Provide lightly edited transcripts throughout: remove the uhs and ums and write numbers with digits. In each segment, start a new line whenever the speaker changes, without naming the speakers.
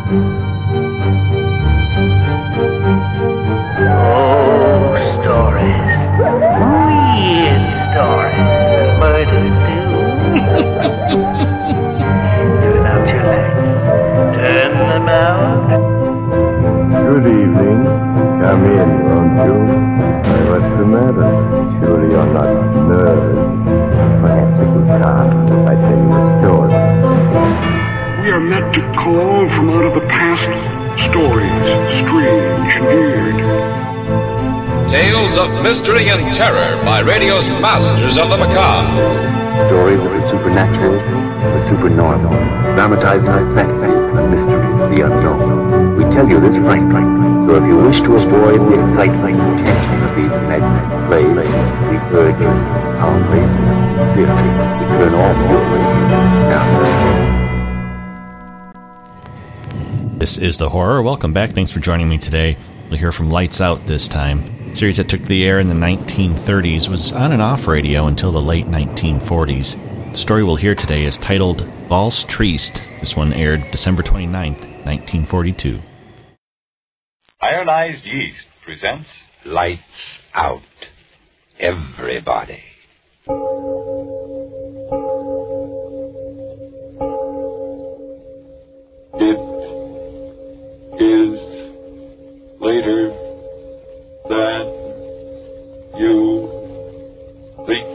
Good evening. Come in, won't you? What's the matter? Surely you're not nervous. Perhaps if you can't, if I tell you a story.
We are meant to call from out of the past stories, strange and weird.
Tales of mystery and terror by radio's masters of the macabre.
Stories of the supernatural, the supernormal, dramatizing the fantasy, the mystery, the unknown. We tell you this frankly, so if you wish to avoid the excitement and tension of these imaginary plays, we urge you calmly, sincerely, to turn off your radio now.
This is The Horror. Welcome back. Thanks for joining me today. We'll hear from Lights Out this time. A series that took the air in the 1930s, was on and off radio until the late 1940s. The story we'll hear today is titled Valse Triste. This one aired December 29th, 1942.
Ironized Yeast presents
Lights Out. Everybody.
It is later than you think.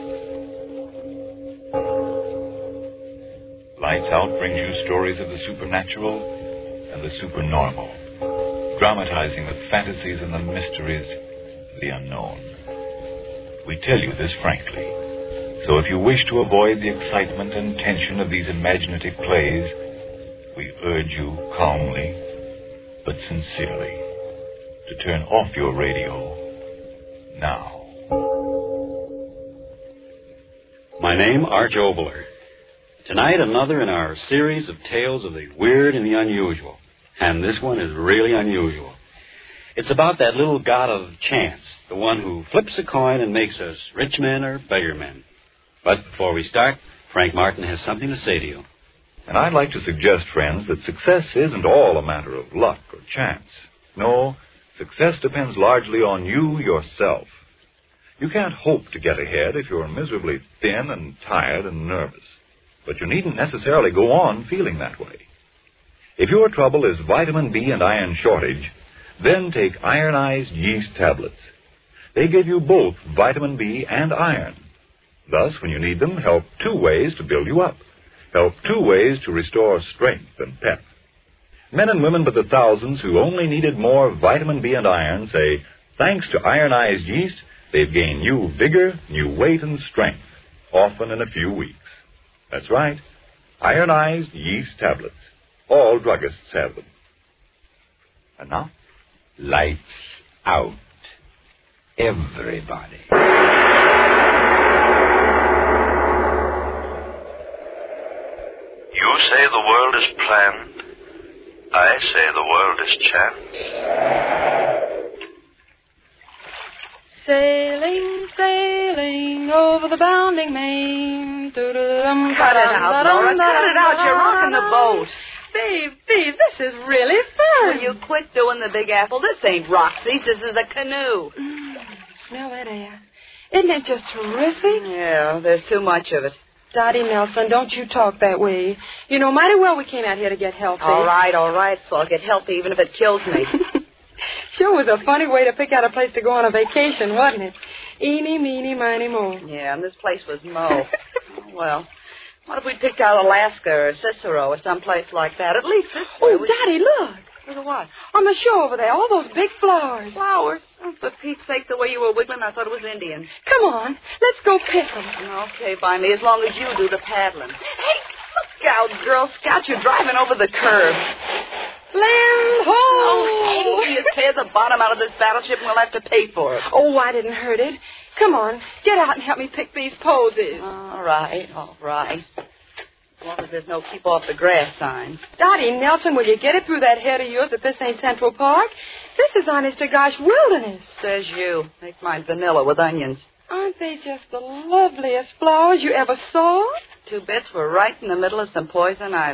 Lights Out brings you stories of the supernatural and the supernormal, dramatizing the fantasies and the mysteries of the unknown. We tell you this frankly, so if you wish to avoid the excitement and tension of these imaginative plays, we urge you calmly but sincerely to turn off your radio now.
My name, Arch Obler. Tonight, another in our series of tales of the weird and the unusual. And this one is really unusual. It's about that little god of chance, the one who flips a coin and makes us rich men or beggar men. But before we start, Frank Martin has something to say to you.
And I'd like to suggest, friends, that success isn't all a matter of luck or chance. No, success depends largely on you yourself. You can't hope to get ahead if you're miserably thin and tired and nervous. But you needn't necessarily go on feeling that way. If your trouble is vitamin B and iron shortage, then take ironized yeast tablets. They give you both vitamin B and iron. Thus, when you need them, help two ways to build you up. Help two ways to restore strength and pep. Men and women by the thousands who only needed more vitamin B and iron say, thanks to ironized yeast, they've gained new vigor, new weight, and strength, often in a few weeks. That's right, ironized yeast tablets. All druggists have them. And now,
Lights Out. Everybody.
You say the world is planned. I say the world is chance.
Sailing, sailing over the bounding main.
Cut it out, Laura. Cut it out. You're rocking the boat.
Babe, this is really fun.
Will you quit doing the Big Apple? This ain't Roxy's. This is a canoe.
Smell that air. Isn't it just terrific?
Yeah, there's too much of it.
Dottie Nelson, don't you talk that way. You know mighty well we came out here to get healthy.
All right. So I'll get healthy even if it kills me.
Sure was a funny way to pick out a place to go on a vacation, wasn't it? Eeny, meeny, miny, mo.
Yeah, and this place was mo. Well, what if we picked out Alaska or Cicero or someplace like that? At least this way.
Oh, Dottie, look.
Look at what?
On the shore over there, all those big flowers.
Flowers? Oh, for Pete's sake, the way you were wiggling, I thought it was Indian.
Come on, let's go pick them.
Okay, by me, as long as you do the paddling. Hey, look out, Girl Scout. You're driving over the curve.
Land ho!
Oh, hey, you tear the bottom out of this battleship and we'll have to pay for it.
Oh, I didn't hurt it. Come on, get out and help me pick these posies.
All right. As long as there's no keep off the grass signs.
Dottie Nelson, will you get it through that head of yours that this ain't Central Park? This is honest to gosh wilderness.
Says you. Make mine vanilla with onions.
Aren't they just the loveliest flowers you ever saw?
2 bits were right in the middle of some poison ivy.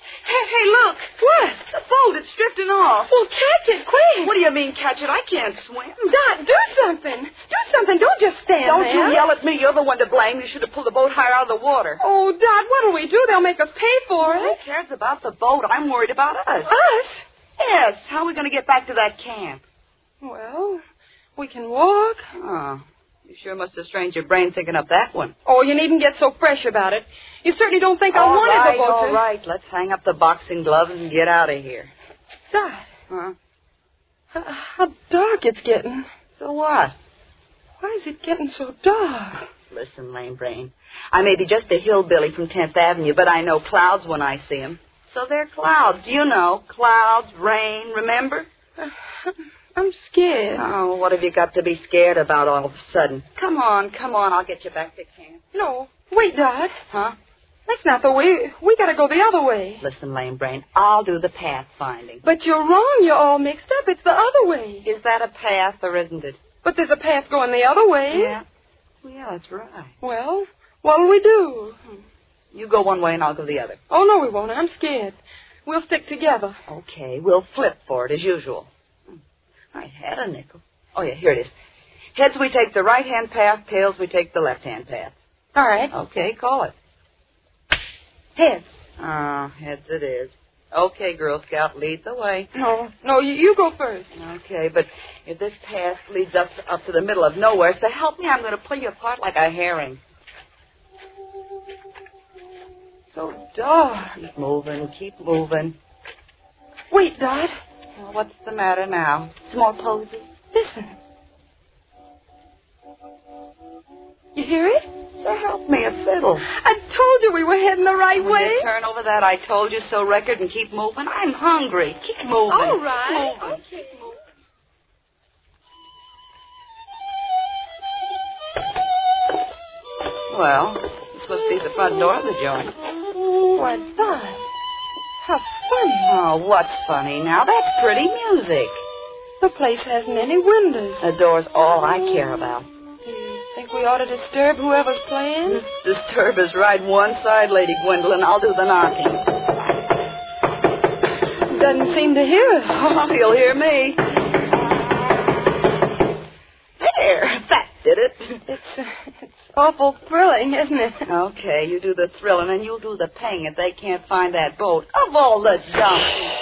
Hey, look.
What?
The boat, it's drifting off.
Well, catch it, quick.
What do you mean, catch it? I can't swim.
Dot, do something. Do something. Don't just stand
Don't
there.
you yell at me. You're the one to blame. You should have pulled the boat higher out of the water.
Oh, Dot, what'll we do? They'll make us pay for
Who
it.
cares about the boat? I'm worried about us.
Us?
Yes. How are we going to get back to that camp?
Well, we can walk.
Oh, you sure must have strained your brain thinking up that one.
Oh, you needn't get so fresh about it. You certainly don't think I wanted the boat to...
All right. Let's hang up the boxing gloves and get out of here.
Dot.
Huh?
How dark it's getting.
So what?
Why is it getting so dark?
Listen, lame brain. I may be just a hillbilly from 10th Avenue, but I know clouds when I see them. So they're clouds. You know, clouds, rain, remember?
I'm scared.
Oh, what have you got to be scared about all of a sudden? Come on. I'll get you back to camp.
No. Wait, Dot.
Huh?
That's not the way. We gotta go the other way.
Listen, lame brain, I'll do the path finding.
But you're wrong. You're all mixed up. It's the other way.
Is that a path or isn't it?
But there's a path going the other way.
Yeah. Well, yeah, that's right.
Well, what'll we do?
You go one way and I'll go the other.
Oh, no, we won't. I'm scared. We'll stick together.
Okay, we'll flip for it as usual. I had a nickel. Oh, yeah, here it is. Heads, we take the right-hand path. Tails, we take the left-hand path.
All right.
Okay, call it.
Heads.
Oh, heads it is. Okay, Girl Scout, lead the way.
No, you go first.
Okay, but if this path leads up to the middle of nowhere, so help me, I'm going to pull you apart like a herring.
So dark.
Keep moving.
Wait, Dot.
Well, what's the matter now? It's more posy.
Listen. You hear it?
So help me, a fiddle.
I told you we were heading the right way.
You turn over that I told you so record and keep moving. I'm hungry. Keep moving.
All right.
Keep moving.
Okay.
Well, this must be the front door of the joint.
What's that? How funny.
Oh, what's funny now? That's pretty music.
The place hasn't any windows.
The door's all I care about.
Do you think we ought to disturb whoever's playing?
Disturb is right one side, Lady Gwendolyn. I'll do the knocking.
Doesn't seem to hear us.
Oh, he'll hear me. There, that did it.
It's awful thrilling, isn't it?
Okay, you do the thrilling and you'll do the paying if they can't find that boat. Of all the donkeys.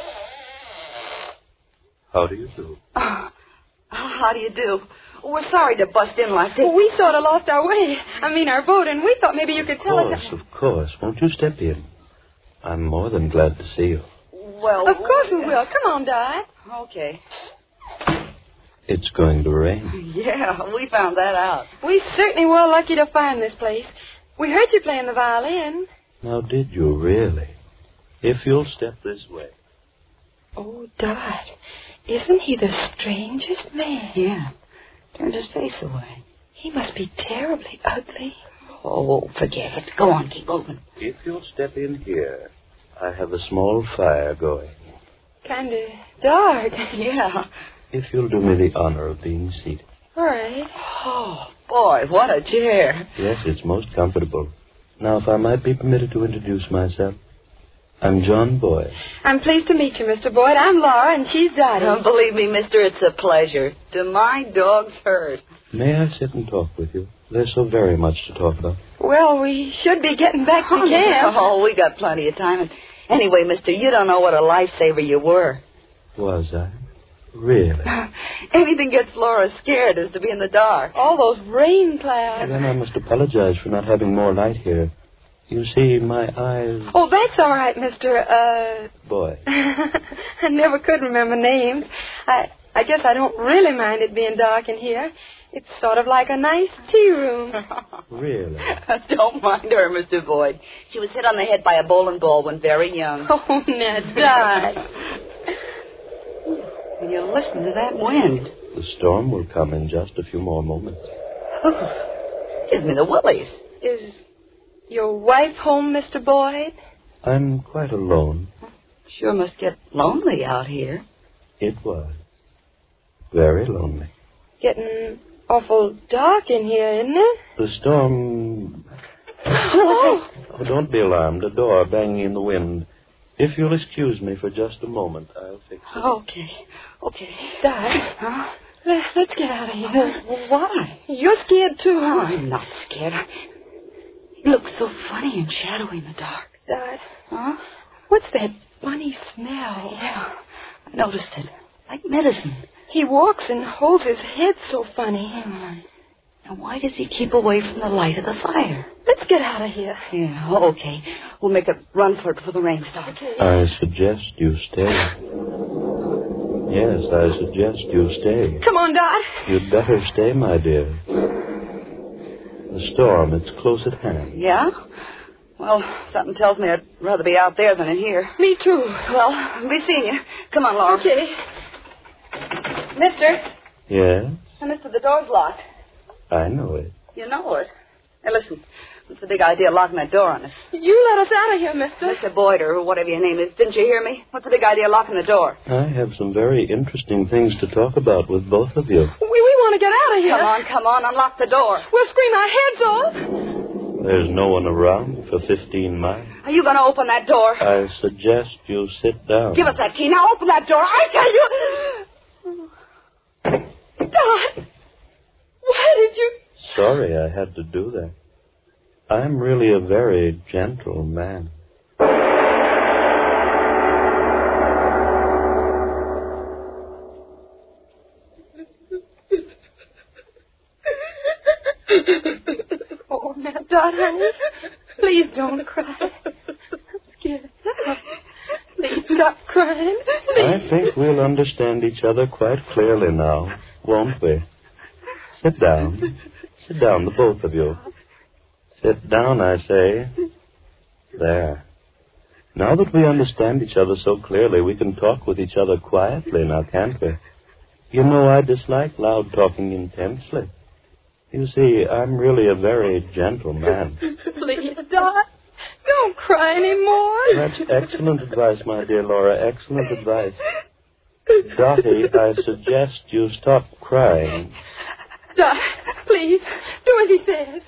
How do you do?
How do you do? We're sorry to bust in like this.
Well, we sort of lost our way. Our boat, and we thought maybe you could tell us.
Of course. Won't you step in? I'm more than glad to see you.
Well,
of course we will. Come on, Dot.
Okay.
It's going to rain.
Yeah, we found that out.
We certainly were lucky to find this place. We heard you playing the violin.
Now, did you really? If you'll step this way.
Oh, Dot, isn't he the strangest man?
Yeah. Turned his face away.
He must be terribly ugly.
Oh, forget it. Go on, keep moving.
If you'll step in here, I have a small fire going.
Kind of dark.
Yeah.
If you'll do me the honor of being seated.
All right.
Oh, boy, what a chair.
Yes, it's most comfortable. Now, if I might be permitted to introduce myself. I'm John Boyd.
I'm pleased to meet you, Mr. Boyd. I'm Laura, and she's Dottie.
Don't believe me, mister, it's a pleasure. To my dog's hurt.
May I sit and talk with you? There's so very much to talk about.
Well, we should be getting back to camp.
Oh, we got plenty of time. And anyway, mister, you don't know what a lifesaver you were.
Was I? Really?
Anything gets Laura scared is to be in the dark.
All those rain clouds.
Then I must apologize for not having more light here. You see, my eyes...
Oh, that's all right, Mr.
Boy.
I never could remember names. I guess I don't really mind it being dark in here. It's sort of like a nice tea room.
Really?
Don't mind her, Mr. Boyd. She was hit on the head by a bowling ball when very young.
Oh, now, Dot.
Will you listen to that wind?
The storm will come in just a few more moments.
Gives me the willies.
Is your wife home, Mr. Boyd?
I'm quite alone.
Sure must get lonely out here.
It was. Very lonely.
Getting awful dark in here, isn't it?
The storm...
Oh,
don't be alarmed. A door banging in the wind. If you'll excuse me for just a moment, I'll fix it.
Okay.
Dad.
Huh?
Let's get out of here.
Why?
You're scared, too.
Oh, I'm not scared. He looks so funny and shadowy in the dark.
Dad.
Huh?
What's that funny smell?
Yeah, I noticed it. Like medicine.
He walks and holds his head so funny.
And why does he keep away from the light of the fire?
Let's get out of here.
Yeah, okay. We'll make a run for it before the rain starts.
Okay.
I suggest you stay. Yes, I suggest you stay.
Come on, Dad.
You'd better stay, my dear. The storm, it's close at hand.
Yeah? Well, something tells me I'd rather be out there than in here.
Me too.
Well, I'll be seeing you. Come on, Laura.
Okay.
Mister.
Yes?
Mister, the door's locked.
I know it.
You know it. Hey, listen. What's the big idea of locking that door on us?
You let us out of here, mister.
Mr. Boyd, or whatever your name is. Didn't you hear me? What's the big idea of locking the door?
I have some very interesting things to talk about with both of you.
We want to get out of here.
Come on. Unlock the door.
We'll scream our heads off.
There's no one around for 15 miles.
Are you going to open that door?
I suggest you sit down.
Give us that key. Now open that door. I tell you.
Dad, why did you...
Sorry I had to do that. I'm really a very gentle man.
Oh, now, Dad, honey, please don't cry. I'm scared. Please stop crying. Please.
I think we'll understand each other quite clearly now, won't we? Sit down. Sit down, the both of you. Sit down, I say. There. Now that we understand each other so clearly, we can talk with each other quietly now, can't we? You know, I dislike loud talking intensely. You see, I'm really a very gentle man.
Please, Dad, don't cry anymore.
That's excellent advice, my dear Laura, excellent advice. Dottie, I suggest you stop crying.
Dad, please, do as he says.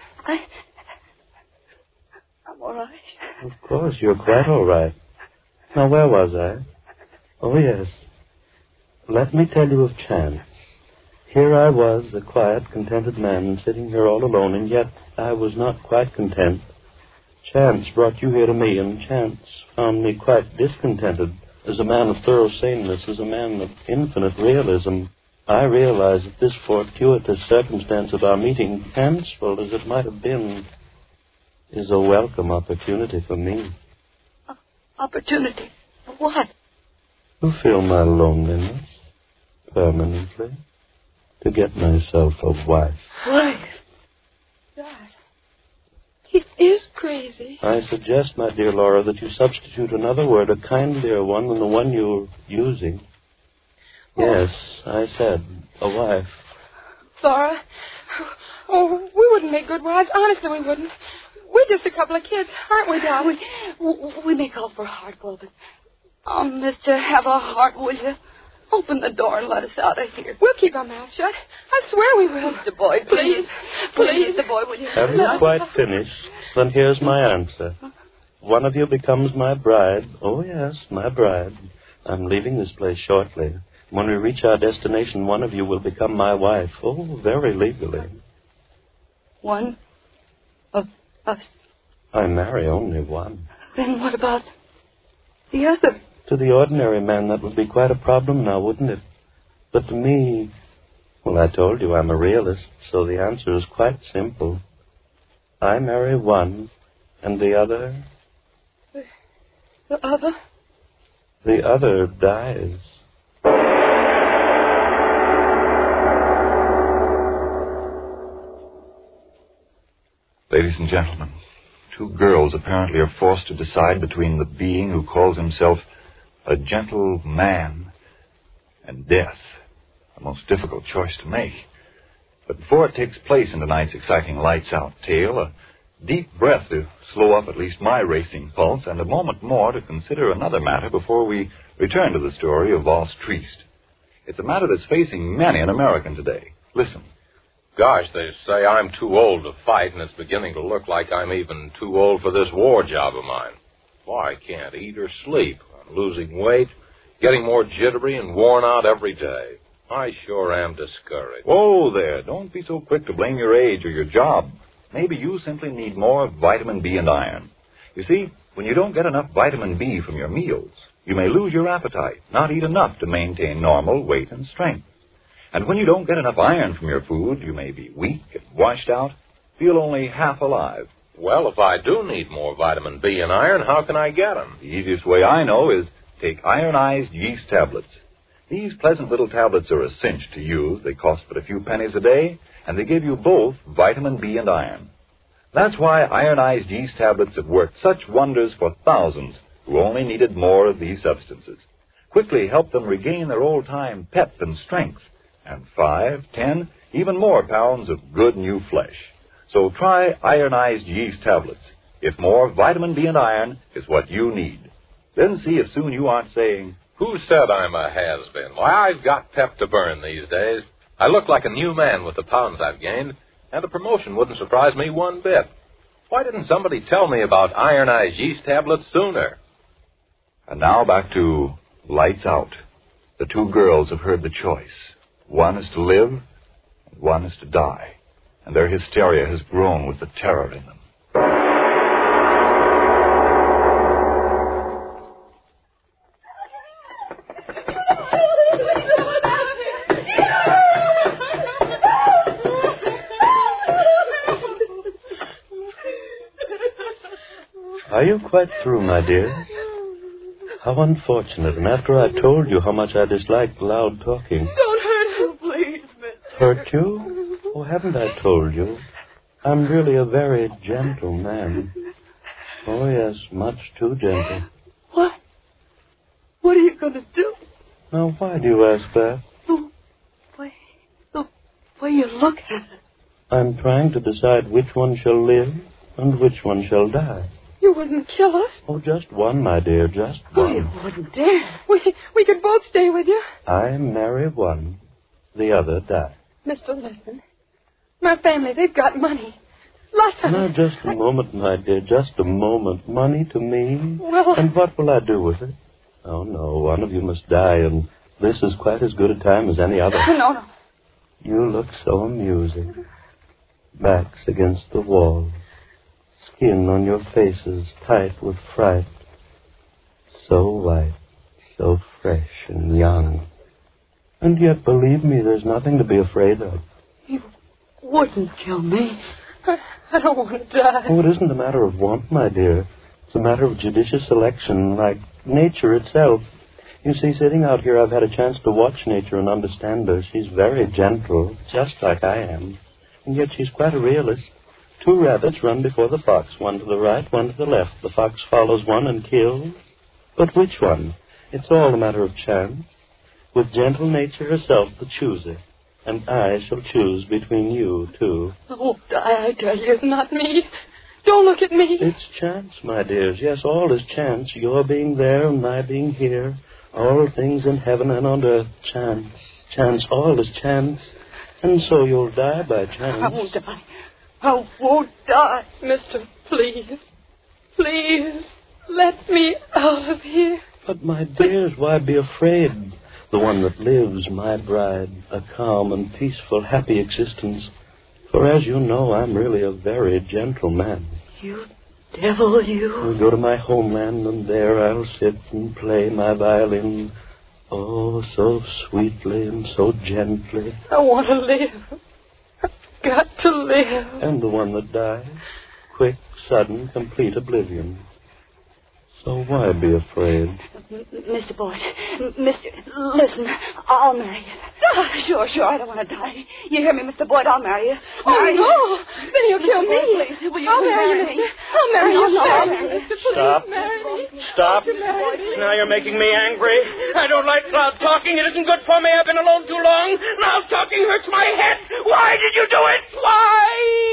I'm all right.
Of course, you're quite all right. Now, where was I? Oh, yes. Let me tell you of Chance. Here I was, a quiet, contented man, sitting here all alone, and yet I was not quite content. Chance brought you here to me, and Chance found me quite discontented. As a man of thorough saneness, as a man of infinite realism, I realize that this fortuitous circumstance of our meeting, fanciful as it might have been, is a welcome opportunity for me.
Opportunity? For what?
To fill my loneliness permanently. To get myself a wife.
Wife? Dad, he is crazy.
I suggest, my dear Laura, that you substitute another word, a kindlier one than the one you're using. Yes, I said, a wife.
Laura, we wouldn't make good wives. Honestly, we wouldn't. We're just a couple of kids, aren't we, Dad?
We may call for a hardball, but... Oh, mister, have a heart, will you? Open the door and let us out of here.
We'll keep our mouths shut. I swear we will.
Mr. Boyd, please. Please, Mr. Boyd, will you?
Have you quite finished? Then here's my answer. One of you becomes my bride. Oh, yes, my bride. I'm leaving this place shortly. When we reach our destination, one of you will become my wife. Oh, very legally.
One of us?
I marry only one.
Then what about the other?
To the ordinary man, that would be quite a problem now, wouldn't it? But to me, well, I told you I'm a realist, so the answer is quite simple. I marry one, and the other...
The other?
The other dies.
Ladies and gentlemen, two girls apparently are forced to decide between the being who calls himself a gentle man and death. A most difficult choice to make. But before it takes place in tonight's exciting lights-out tale, a deep breath to slow up at least my racing pulse, and a moment more to consider another matter before we return to the story of Voss Triest. It's a matter that's facing many an American today. Listen.
Gosh, they say I'm too old to fight, and it's beginning to look like I'm even too old for this war job of mine. Well, I can't eat or sleep. I'm losing weight, getting more jittery and worn out every day. I sure am discouraged.
Whoa there. Don't be so quick to blame your age or your job. Maybe you simply need more vitamin B and iron. You see, when you don't get enough vitamin B from your meals, you may lose your appetite, not eat enough to maintain normal weight and strength. And when you don't get enough iron from your food, you may be weak and washed out, feel only half alive.
Well, if I do need more vitamin B and iron, how can I get them?
The easiest way I know is take ironized yeast tablets. These pleasant little tablets are a cinch to use. They cost but a few pennies a day, and they give you both vitamin B and iron. That's why ironized yeast tablets have worked such wonders for thousands who only needed more of these substances. Quickly help them regain their old-time pep and strength, and 5, 10, even more pounds of good new flesh. So try ironized yeast tablets, if more vitamin B and iron is what you need. Then see if soon you aren't saying,
"Who said I'm a has-been? Why, I've got pep to burn these days. I look like a new man with the pounds I've gained, and a promotion wouldn't surprise me one bit. Why didn't somebody tell me about ironized yeast tablets sooner?"
And now back to Lights Out. The two girls have heard the choice. One is to live, and one is to die. And their hysteria has grown with the terror in them.
Are you quite through, my dear? How unfortunate. And after I told you how much I disliked loud talking.
Don't hurt her, please, mister.
Hurt you? Oh, haven't I told you? I'm really a very gentle man. Oh, yes, much too gentle.
What? What are you going to do?
Now, why do you ask that?
The way you look at it.
I'm trying to decide which one shall live and which one shall die.
You wouldn't kill us?
Oh, just one, my dear, just one.
You wouldn't dare. We could both stay with you.
I marry one, the other die.
Mr. Listen, my family, they've got money. Lots of
Now,
it.
just a moment, my dear, just a moment. Money to me?
Well...
And what will I do with it? Oh, no, one of you must die, and this is quite as good a time as any other.
No.
You look so amusing. Backs against the wall. Skin on your faces tight with fright. So white, so fresh and young. And yet, believe me, there's nothing to be afraid of.
You wouldn't kill me.
I don't want to die.
Oh, it isn't a matter of want, my dear. It's a matter of judicious selection, like nature itself. You see, sitting out here, I've had a chance to watch nature and understand her. She's very gentle, just like I am. And yet she's quite a realist. Two rabbits run before the fox, one to the right, one to the left. The fox follows one and kills. But which one? It's all a matter of chance. With gentle nature herself the chooser. And I shall choose between you two.
Oh, I tell you, it's not me. Don't look at me.
It's chance, my dears. Yes, all is chance. Your being there and my being here. All things in heaven and on earth. Chance. Chance. All is chance. And so you'll die by chance.
I won't die. I won't die. Mister, please. Please. Let me out of here.
But, my dears, why be afraid? The one that lives, my bride, a calm and peaceful, happy existence. For as you know, I'm really a very gentle man.
You devil, you.
I'll go to my homeland, and there I'll sit and play my violin. Oh, so sweetly and so gently.
I want to live. I've got to live.
And the one that dies, quick, sudden, complete oblivion. So why be afraid?
Mr. Boyd, listen, I'll marry you. Sure, I don't want to die. You hear me, Mr. Boyd, I'll marry you.
Marry you. Then you'll kill me.
Please, will you
I'll marry you, mister. I'll marry you.
I'll marry you.
Stop. Stop.
Now you're making me angry. I don't like loud talking. It isn't good for me. I've been alone too long. Loud talking hurts my head. Why did you do it? Why?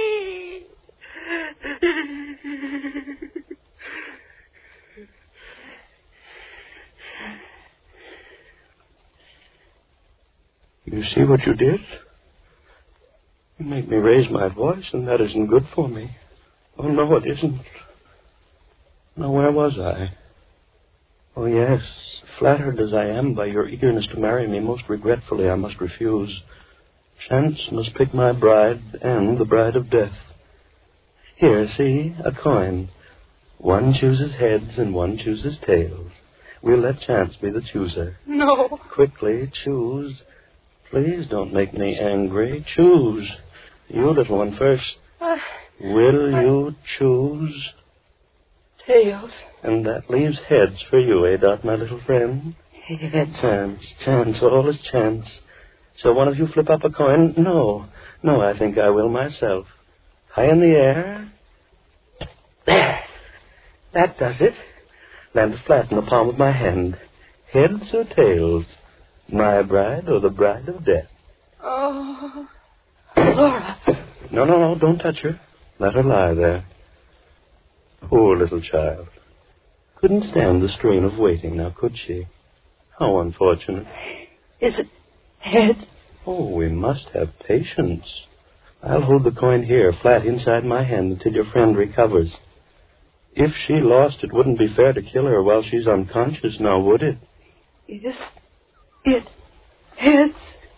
You see what you did? You made me raise my voice, and that isn't good for me. Oh, no, it isn't. Now, where was I? Oh, yes. Flattered as I am by your eagerness to marry me, most regretfully I must refuse. Chance must pick my bride and the bride of death. Here, see, a coin. One chooses heads and one chooses tails. We'll let chance be the chooser.
No.
Quickly, choose. Please don't make me angry. Choose. You, little one, first. Will you choose?
Tails.
And that leaves heads for you, eh, Dot, my little friend?
Heads.
Chance, all is chance. So one of you flip up a coin? No, I think I will myself. High in the air. There. That does it. Landed flat in the palm of my hand. Heads or tails? My bride or the bride of death?
Oh, Laura.
No, don't touch her. Let her lie there. Poor little child. Couldn't stand the strain of waiting, now could she? How unfortunate.
Is it heads?
Oh, we must have patience. I'll hold the coin here, flat inside my hand, until your friend recovers. If she lost, it wouldn't be fair to kill her while she's unconscious, now would it?
Is it heads?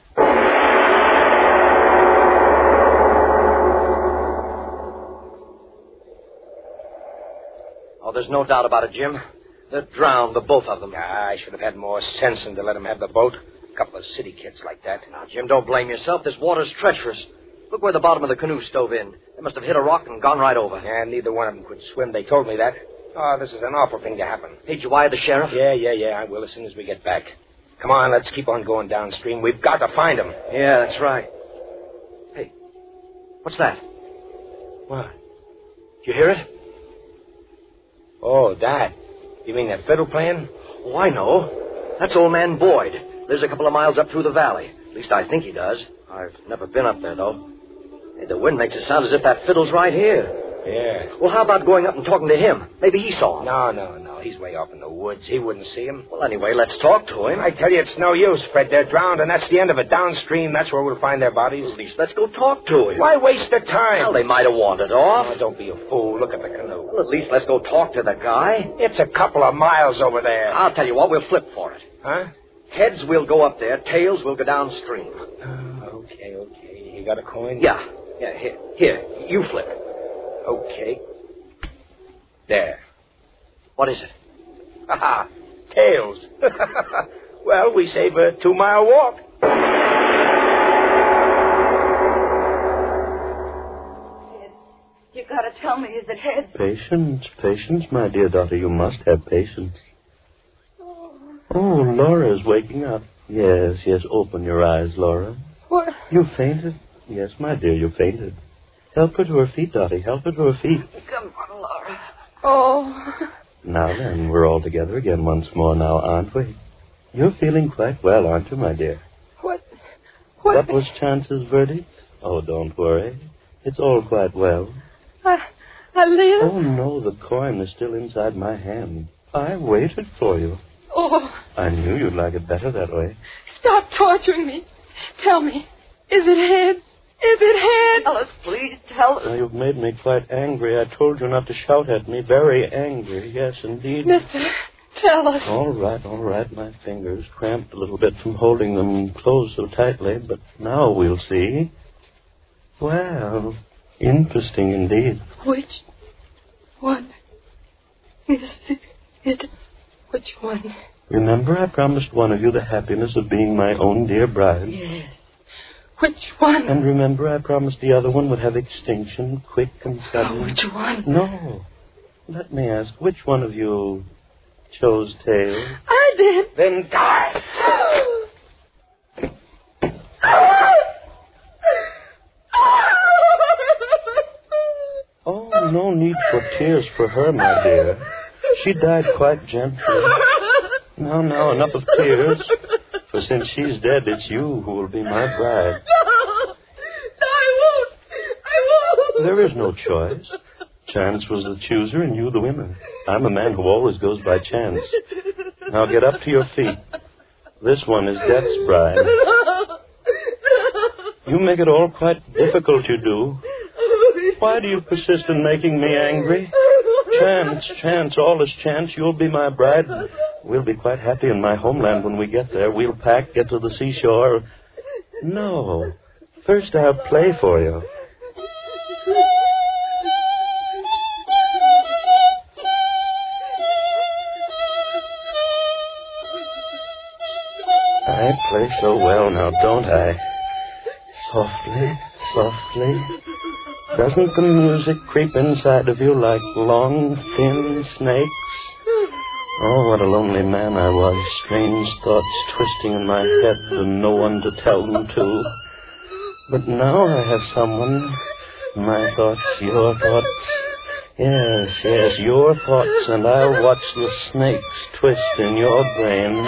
Oh, there's no doubt about it, Jim. They're drowned, the both of them. I should have had more sense than to let them have the boat. A couple of city kids like that. Now, Jim, don't blame yourself. This water's treacherous. Look where the bottom of the canoe stove in. They must have hit a rock and gone right over.
Yeah, neither one of them could swim. They told me that. Oh, this is an awful thing to happen.
Hey, did you wire the sheriff?
Yeah, I will as soon as we get back. Come on, let's keep on going downstream. We've got to find them.
Yeah, that's right. Hey, what's that?
What?
Did you hear it?
Oh, that. You mean that fiddle playing?
Oh, I know. That's old man Boyd. Lives a couple of miles up through the valley. At least I think he does. I've never been up there, though. Hey, the wind makes it sound as if that fiddle's right here.
Yeah.
Well, how about going up and talking to him? Maybe he saw him.
No. He's way off in the woods. He wouldn't see him.
Well, anyway, let's talk to him.
I tell you, it's no use, Fred. They're drowned, and that's the end of it. Downstream, that's where we'll find their bodies.
At least let's go talk to him.
Why waste the time?
Well, they might have wandered off.
Oh, don't be a fool. Look at the canoe.
Well, at least let's go talk to the guy.
It's a couple of miles over there.
I'll tell you what, we'll flip for it.
Huh?
Heads, we'll go up there. Tails, we'll go downstream.
Okay. You got a coin?
Yeah, here, you flip.
Okay. There.
What is it?
Ha! Tails. Well, we save a 2-mile walk.
You gotta tell me, is it heads?
Patience, my dear daughter. You must have patience. Oh, Laura's waking up. Yes, open your eyes, Laura.
What?
You fainted? Yes, my dear, you fainted. Help her to her feet, Dottie. Help her to her feet.
Come on, Laura.
Oh.
Now then, we're all together again once more now, aren't we? You're feeling quite well, aren't you, my dear?
What
was Chance's verdict? Oh, don't worry. It's all quite well.
I live?
Oh, no, the coin is still inside my hand. I waited for you.
Oh.
I knew you'd like it better that way.
Stop torturing me. Tell me, is it heads? Is it heads?
Tell us, please, tell us.
Now, you've made me quite angry. I told you not to shout at me. Very angry, yes, indeed.
Mister, tell us.
All right. My fingers cramped a little bit from holding them closed so tightly, but now we'll see. Well, interesting indeed.
Which one is it? Which one?
Remember, I promised one of you the happiness of being my own dear bride.
Yes. Which one?
And remember, I promised the other one would have extinction, quick and sudden.
Oh, which one?
No. Let me ask, which one of you chose tails?
I did.
Then die.
Oh, no need for tears for her, my dear. She died quite gently. No, enough of tears. For since she's dead, it's you who will be my bride.
No, I won't.
There is no choice. Chance was the chooser and you the winner. I'm a man who always goes by chance. Now get up to your feet. This one is Death's bride. You make it all quite difficult, you do. Why do you persist in making me angry? Chance, all is chance. You'll be my bride. We'll be quite happy in my homeland when we get there. We'll pack, get to the seashore. No. First I'll play for you. I play so well now, don't I? Softly, softly. Doesn't the music creep inside of you like long, thin snakes? Oh, what a lonely man I was. Strange thoughts twisting in my head and no one to tell them to. But now I have someone. My thoughts, your thoughts. Yes, your thoughts, and I'll watch the snakes twist in your brain.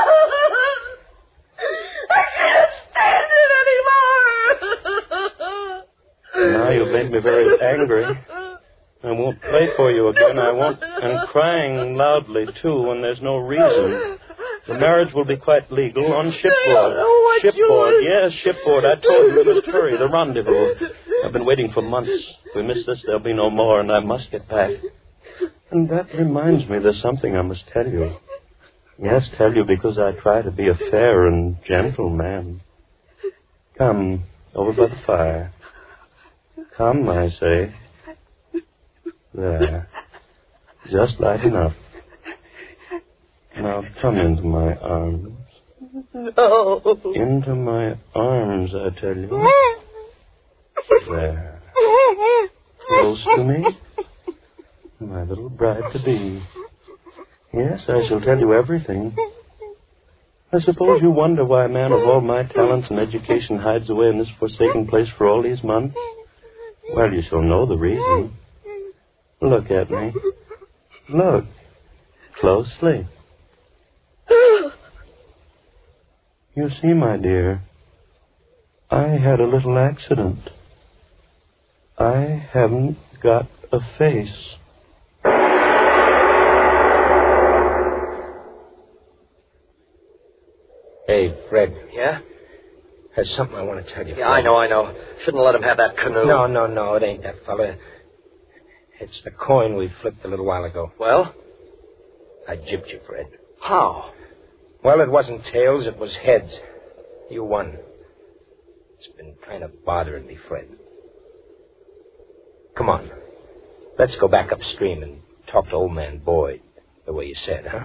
Now you've made me very angry. I won't play for you again. I won't. And crying loudly, too, when there's no reason. The marriage will be quite legal on shipboard. Shipboard, yes, shipboard. I told you we must hurry. The rendezvous. I've been waiting for months. If we miss this, there'll be no more, and I must get back. And that reminds me there's something I must tell you. Yes, tell you because I try to be a fair and gentle man. Come, over by the fire. Come, I say. There. Just light enough. Now come into my arms.
No.
Into my arms, I tell you. There. Close to me. My little bride-to-be. Yes, I shall tell you everything. I suppose you wonder why a man of all my talents and education hides away in this forsaken place for all these months. Well, you shall know the reason. Look at me. Look. Closely. You see, my dear, I had a little accident. I haven't got a face.
Hey, Fred.
Yeah?
There's something I want to tell you.
Yeah, I know. Shouldn't let him have that canoe.
No, it ain't that fella. It's the coin we flipped a little while ago.
Well?
I gypped you, Fred.
How?
Well, it wasn't tails, it was heads. You won. It's been kind of bothering me, Fred. Come on. Let's go back upstream and talk to old man Boyd, the way you said, huh?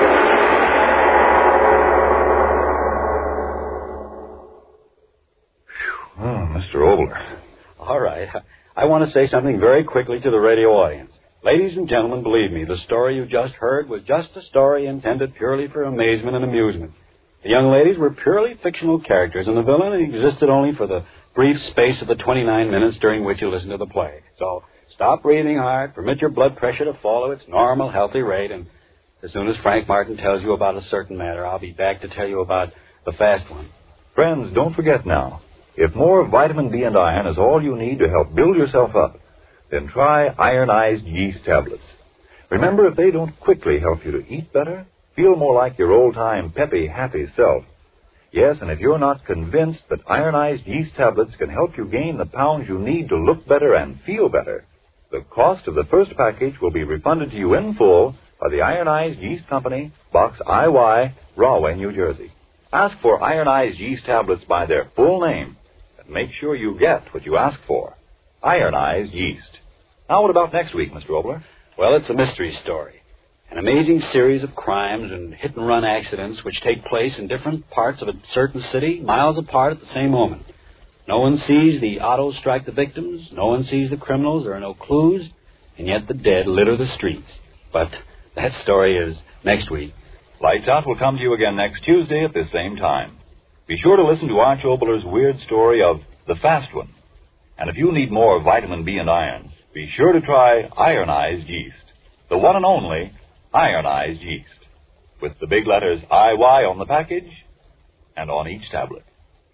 Oh, Mr. Obler.
All right. I want to say something very quickly to the radio audience. Ladies and gentlemen, believe me, the story you just heard was just a story intended purely for amazement and amusement. The young ladies were purely fictional characters, and the villain existed only for the brief space of the 29 minutes during which you listened to the play. So stop breathing hard, permit your blood pressure to follow its normal, healthy rate, and as soon as Frank Martin tells you about a certain matter, I'll be back to tell you about the fast one.
Friends, don't forget now, if more vitamin B and iron is all you need to help build yourself up, then try ironized yeast tablets. Remember, if they don't quickly help you to eat better, feel more like your old-time peppy, happy self. Yes, and if you're not convinced that ironized yeast tablets can help you gain the pounds you need to look better and feel better, the cost of the first package will be refunded to you in full by the Ironized Yeast Company, Box IY, Rahway, New Jersey. Ask for ironized yeast tablets by their full name, and make sure you get what you ask for. Ironized yeast. Now, what about next week, Mr. Obler?
Well, it's a mystery story. An amazing series of crimes and hit-and-run accidents which take place in different parts of a certain city, miles apart at the same moment. No one sees the autos strike the victims, no one sees the criminals, there are no clues, and yet the dead litter the streets. But that story is next week.
Lights Out will come to you again next Tuesday at this same time. Be sure to listen to Arch Obler's weird story of The Fast One. And if you need more vitamin B and iron, be sure to try ironized yeast, the one and only ironized yeast, with the big letters IY on the package and on each tablet.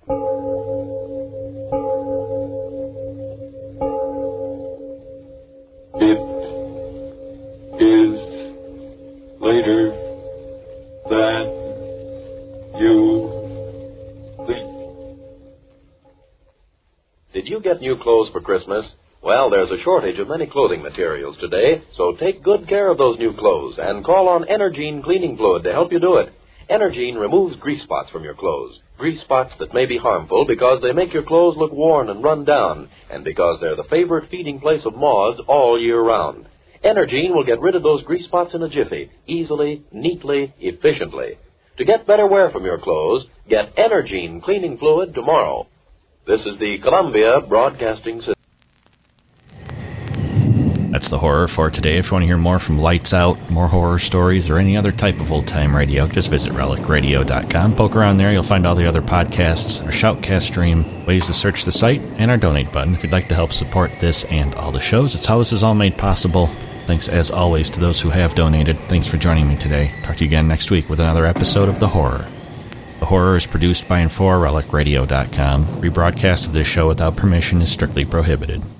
It is later than you think.
Did you get new clothes for Christmas? Well, there's a shortage of many clothing materials today, so take good care of those new clothes and call on Energine cleaning fluid to help you do it. Energine removes grease spots from your clothes. Grease spots that may be harmful because they make your clothes look worn and run down, and because they're the favorite feeding place of moths all year round. Energine will get rid of those grease spots in a jiffy, easily, neatly, efficiently. To get better wear from your clothes, get Energine cleaning fluid tomorrow. This is the Columbia Broadcasting System.
That's the horror for today. If you want to hear more from Lights Out, more horror stories, or any other type of old-time radio, just visit relicradio.com. Poke around there. You'll find all the other podcasts, our Shoutcast stream, ways to search the site, and our donate button if you'd like to help support this and all the shows. It's how this is all made possible. Thanks, as always, to those who have donated. Thanks for joining me today. Talk to you again next week with another episode of The Horror. The Horror is produced by and for relicradio.com. Rebroadcast of this show without permission is strictly prohibited.